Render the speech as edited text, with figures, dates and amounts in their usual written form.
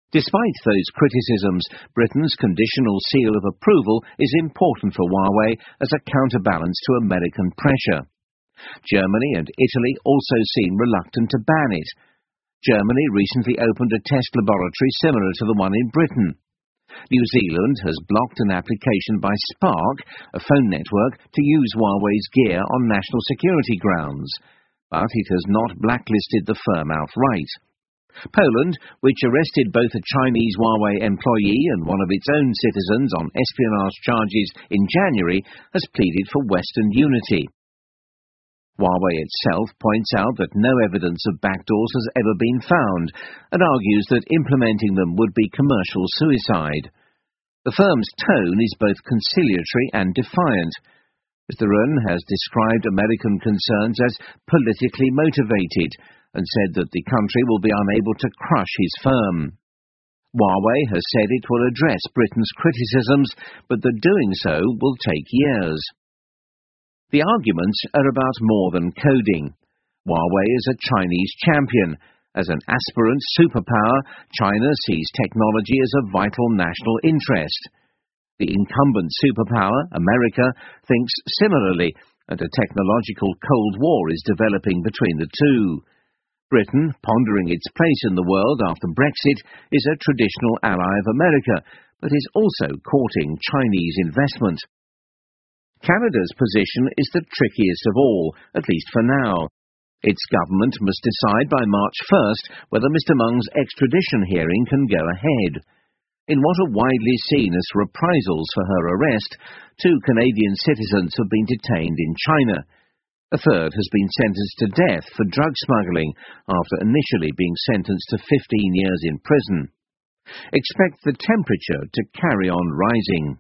Despite those criticisms, Britain's conditional seal of approval is important for Huawei as a counterbalance to American pressure. Germany and Italy also seem reluctant to ban it. Germany recently opened a test laboratory similar to the one in Britain. New Zealand has blocked an application by Spark, a phone network, to use Huawei's gear on national security grounds, but it has not blacklisted the firm outright. Poland, which arrested both a Chinese Huawei employee and one of its own citizens on espionage charges in January, has pleaded for Western unity. Huawei itself points out that no evidence of backdoors has ever been found and argues that implementing them would be commercial suicide. The firm's tone is both conciliatory and defiant. Mr. Ren has described American concerns as politically motivated and said that the country will be unable to crush his firm. Huawei has said it will address Britain's criticisms, but that doing so will take years. The arguments are about more than coding. Huawei is a Chinese champion. As an aspirant superpower, China sees technology as a vital national interest. The incumbent superpower, America, thinks similarly, and a technological Cold War is developing between the two. Britain, pondering its place in the world after Brexit, is a traditional ally of America, but is also courting Chinese investment. Canada's position is the trickiest of all, at least for now. Its government must decide by March 1st whether Mr. Meng's extradition hearing can go ahead. In what are widely seen as reprisals for her arrest, 2 Canadian citizens have been detained in China. A third has been sentenced to death for drug smuggling after initially being sentenced to 15 years in prison. Expect the temperature to carry on rising.